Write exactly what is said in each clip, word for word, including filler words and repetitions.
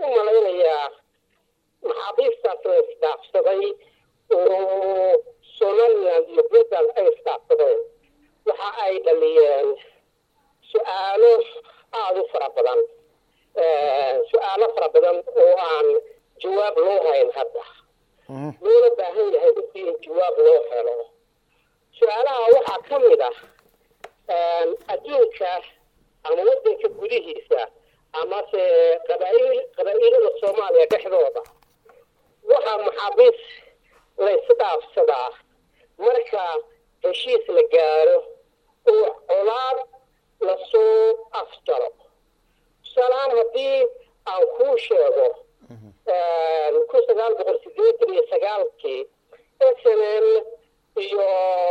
umalaynaya maxaabiista isdhaafsaday oo Somaliland iyo Puntland ay isdhaafsadeen waxa ay dhaliyeen su'aalo aad u fara badan su'aalo fara badan oo aan jawaab loo hayn hadda loola baahan yahay in jawaab loo helo su'aalaha waxaa ka mid ah adduunka ama waddanka gudihiisa ama se qabaa'il qabaa'ilada Soomaaliya dhexdooda waxa maxaabiis la isdhaafsadaa marka heshiis la gaaro oo colaad la soo afjaro salaan haddii aan kuu sheego kun sagaal boqol siddeetan iyo sagaalkii S N L iyo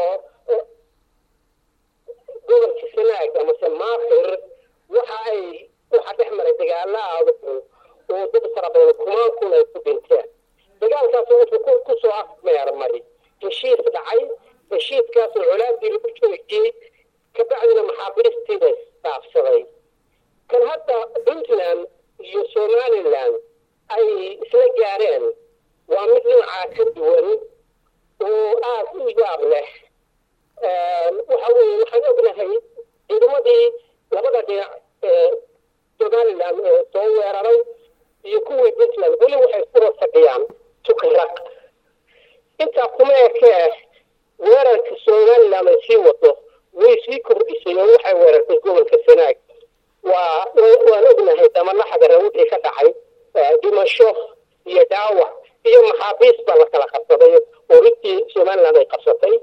gobolka Sanaag ama Samaafir waxa ay waxa dhex maray dagaalo adag oo dad fara badan kumaan kun ay ku dhinteen dagaalkaas wuxuu ku soo afmeermay heshiis dhacay heshiiskaas colaadii lagu joojiyey kabacdina maxaabiistii la isdhaafsaday kan hadda Puntland iyo Somaliland ay isla gaareen waa mid nooca ka duwan oo aad u yaab leh waxa weeye waxaan ognahay ciidamadii labada dhinac ee Somaliland ee soo weeraray iyo kuwii Puntland weli waxay ku fadhiyaan tukaraq inta kuma ekee weerarka Somaliland ay sii wado way sii kordhisay oo waxay weerartay gobolka Sanaag waa waan ognahay damalaxda wixii ka dhacay dhimasho iyo dhaawac iyo maxaabiis baa la kala qabsaday oo runtii Somaliland ay qabsatay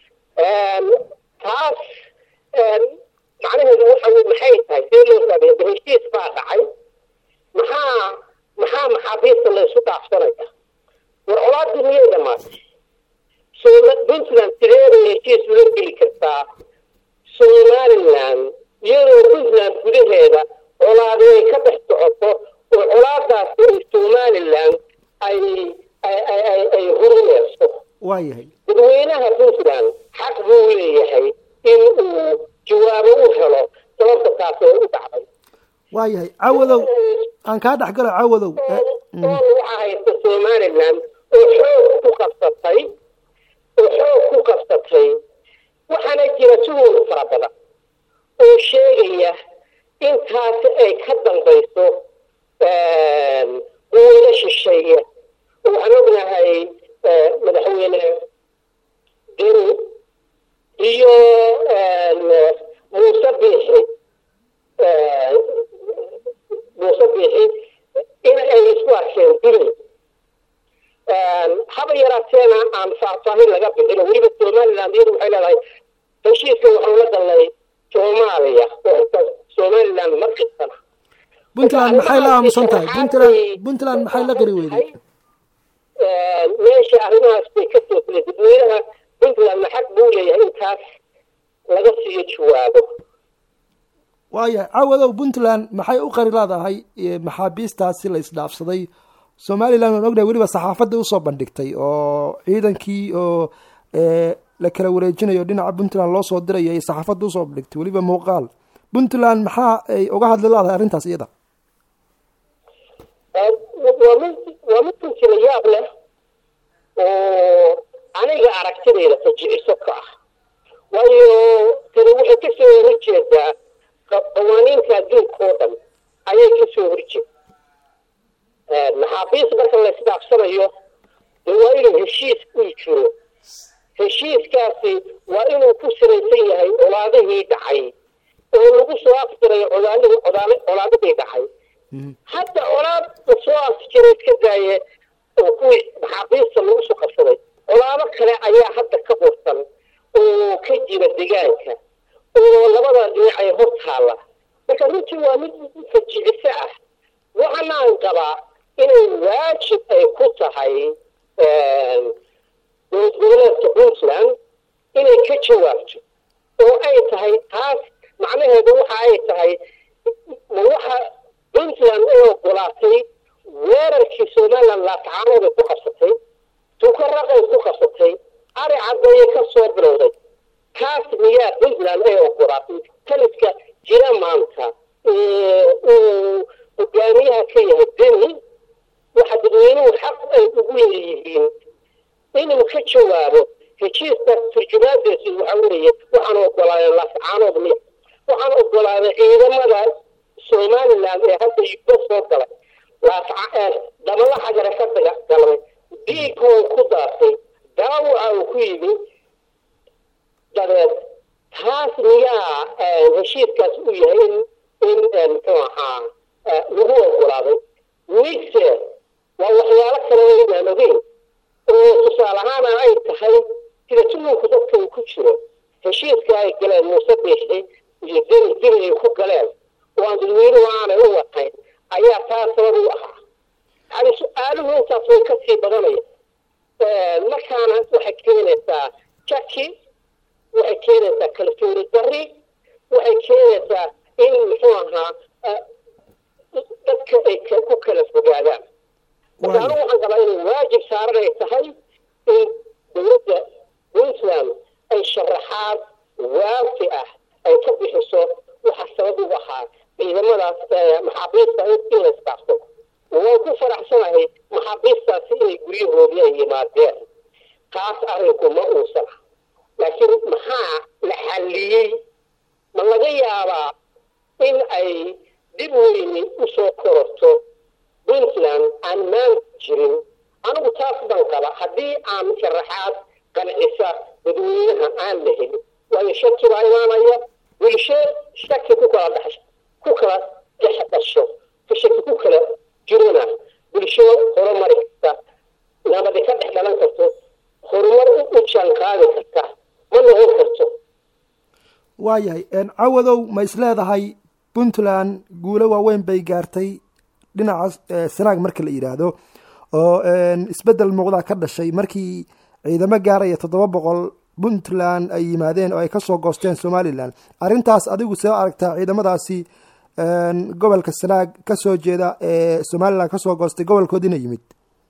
taas macnaheedu waxa uu maxay tahay sidee loo sameeyay heshiis baa dhacay maxaa maxaa maxaabiista la isu dhaafsanaya war colaadii miyay dhamaatay Puntland sidee bay heshiis ula geli kartaa Somaliland iyadoo Puntland gudaheeda colaadi ay ka dhex socoto oo colaadaas Somaliland ay ay ay ay hurmeyso waayahay dadweynaha Puntland xaq buu leeyahay in uu jawaabo u helo sababta taas oo u dhacday waayahay cawadow aan ka dhaxgalo cawadow waxa haysta Somaliland oo xoog ku qabsatay oo xoog ku qabsatay waxaana jira su'aal fara badan oo sheegaya in taas ay ka dambayso oo shisheeye waxaan ognahay madaxweyne deni iyo Muuse Biixi Muuse Biixi in ay isku arkeen dilay haba yaraateena aan faahfaahin laga bixin weliba Somaliland iyadu waxay leedahay heshiiska waxaa la galay Soomaaliya oo Somaliland ma qisana Puntland maxay la aamusan tahay Puntland Puntland maxay la qiri weyday meesha arrimahaas bay ka soo filay dadweynaha Puntland xaq buu leeyahay intaas laga siiyo jawaabo waayahay cawadow Puntland maxay u qari leedahay maxaabiistaasi la isdhaafsaday Somaliland oo ognahay weliba saxaafadda u soo bandhigtay oo ciidankii oo la kala wareejinayo dhinaca Puntland loo soo diray ay saxaafadda u soo bandhigtay weliba muuqaal Puntland maxaa ay uga hadli leedahay arrintaas iyada waa mid waa mid kuntiina yaab leh oo aniga aragtidayda tajiciso ka ah waayo tani waxay ka soo horjeedaa qawaaniinta adduunka oo dhan ayay ka soo horjeedaa maxaabiis marka la isdhaafsanayo waa inuu heshiis u jiro heshiiskaasi waa inuu ku salaysan yahay colaadihii dhacay oo lagu soo afjiray colaadihii colaadihii dhacay hadda colaad soo afjiray ka daaye oo kuwii maxaabiista lagu soo qabsaday colaado kale ayaa hadda ka bursan oo ka jira deegaanka oo labada dhinac ay hor taala marka runtii waa mid fajiciso ah waxaana aan qabaa inay waajib ay ku tahay dowladda Puntland inay ka jawaabto oo ay tahay taas macnaheedu waxa ay tahay waxa Puntland oo ogolaatay weerarkii Somaliland la tacaamulay ku qabsatay tukaraqay ku qabsatay ari caday ka soo bilowday kaas miyaa Puntland ay ogolaatay taliska jira maanta ee uu hogaamiyaha ka yahay deni laascaanood miya waxaan ogolaaday ciidamada somaliland ee hadda iba soo galay laasca dabala xagara ka galmay dhiigoo ku daatay daawaca uu ku yimi dabeed taas miyaa heshiiskaas u yahay in in muxuu ahaa lagu ogolaaday mise waa waxyaalo kale inaan ogeyn oo tusaale ahaan ay tahay sida tuulku dadka uu ku jiro heshiiska ay galeen muuse biixi iyo deni deni ay ku galeen oo aan dadweynuhu aanay u watayn ayaa taas sabab u ahaa yani su-aaluhu intaas way ka sii badanaya markaana waxay keenaysaa jaki waxay keenaysaa kalsooni darri waxay keenaysaa in muxuu ahaa dadka ay ku kala fogaadaan marka anigu waxaan qabaa inay waajib saaran ay tahay in dowladda puntland ay sharaxaad waafi ah ay ka bixiso waxa sabab u ahaa ciidamadaas maxaabiista in la isdhaafsado waan ku faraxsanahay maxaabiistaasi inay guryahoodii ay yimaadeen taas arrinku ma uusan laakiin maxaa la xalliyey ma laga yaabaa in ay dib weyni usoo kororto puntland aan maanta jirin anigu taas baan qaba haddii aan sharaxaad qancisa dadweynaha aan la helin waayo shaki baa imaanaya bulsho shaki ku kala dhex ku kala dhex dhasho shaki ku kala jirona bulsho horumari karta nabadi ka dhex dhalan karto horumar u jaan qaadi karta ma noqon karto waayahay cawadow ma isleedahay puntland guulo waaweyn bay gaartay dhinaca sanaag marka la yidhaahdo oo isbeddel muuqdaa ka dhashay markii ciidamo gaaraya toddoba boqol puntland ay yimaadeen oo ay kasoo goosteen somaliland arrintaas adigu see aragtaa ciidamadaasi gobolka sanaag kasoo jeeda ee somaliland kasoo goostay gobolkoodina yimid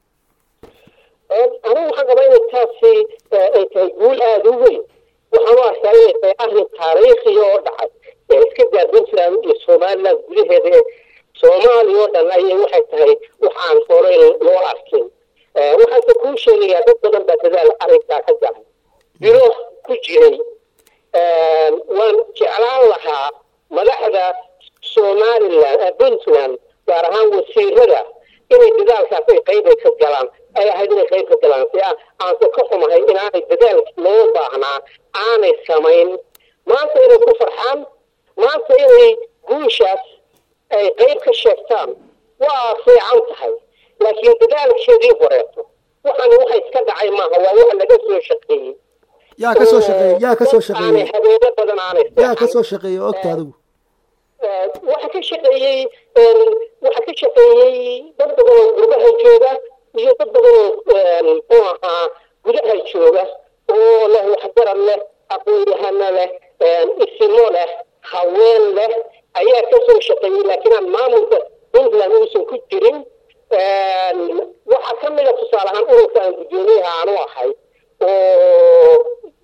anigu waxaan qabaa inay taasi ay tahay guul aada u weyn waxaan u arkaa inay tahay arrin taariikhiya oo dhacay ee iska daa puntland iyo somaliland gudaheeda soomaaliya oo dhan ayay waxay tahay waxaan horey loo arkin waxaanse kuu sheegayaa dad badan baa dadaal arrinkaa ka galay bilo ku jiray waan jeclaan lahaa madaxda somaliland puntland gaar ahaan wasiirada inay dadaalkaas ay qayb ay ka galaan ay ahayd inay qayb ka galaan si aanse ka xumahay inaanay dadaalkii loo baahnaa aanay samayn maanta inay ku farxaan maanta inay guushaas ay qayb ka sheegtaan waa fiican tahay laakiin dadaalkeedii horeeto waxaani waxa iska dhacay maaha waa wax laga soo shaqeeyey yaa kasoo shaqeeyey yaa kasoo shaqeeyey habeeno badan aanay yaa kasoo shaqeeyey ogta adigu waxa ka shaqeeyey waxa ka shaqeeyey dad badan oo gurbaha jooga iyo dad badan oo muxuu ahaa gudaha jooga oo leh waxgarad leh aqoon-yahano leh isimo leh haween leh ayaa kasoo shaqeeyey laakiin aan maamulka puntland uusan ku jirin waxaa ka mida tusaale ahaan ururka aan guddoomiyaha aan u ahay oo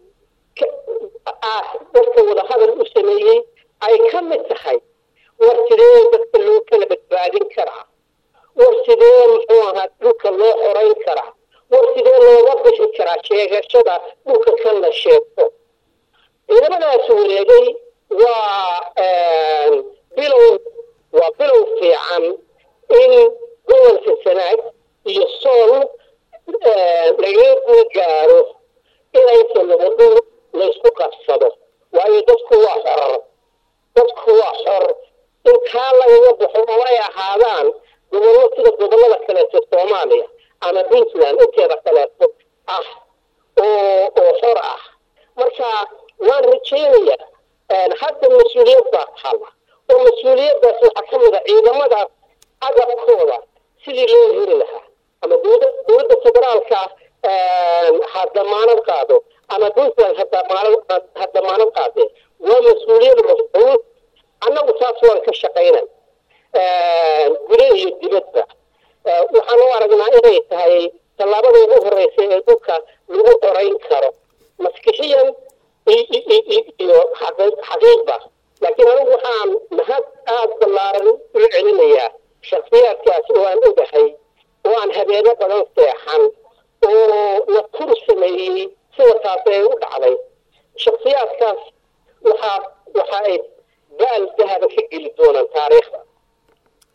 dadka wadahadal u sameeyey ay ka mid tahay war sidee dadka loo kala badbaadin karaa war sidee muxuu ahaa dhulka loo xorayn karaa war sidee looga bixi karaa sheegashada dhulka kan la sheegto ciidamadaas wareegay waa bilow waa bilow fiican in gobolka sanaag iyo sool laga gaaro inaysan nabado laysku qabsado waayo dadku waa xor dadku waa xor in kaa lagaga baxo oo ay ahaadaan gobollo sida gobollada kaleeto soomaaliya ama puntland inteeda kaleeto ah oo oo xor ah marka waan rajeynayaa hadda mas-uuliyad baa taala oo mas-uuliyaddaas waxaa ka mid a ciidamadaas agabkooda sidii loo heli lahaa ama dowlada dowladda federaalka ha damaanad qaado ama puntland hadamaanad ha damaanad qaadee waa mas-uuliyad mafcuud annagu taas waan ka shaqaynay guda iyo dibadba waxaan u aragnaa inay tahay tallaabada ugu horeysa ee dhulka lagu xorayn karo maskixiyan iyo xaqiiqba laakiin anigu waxaan mahad aada ballaaran u celinayaa shaksiyaadkaas oo aan ogahay oo aan habeeno badan seexan oo la tur sameeyey sida taas ee u dhacday shaksiyaadkaas waxa waxa ay baal dahaba ka geli doonaan taariikhda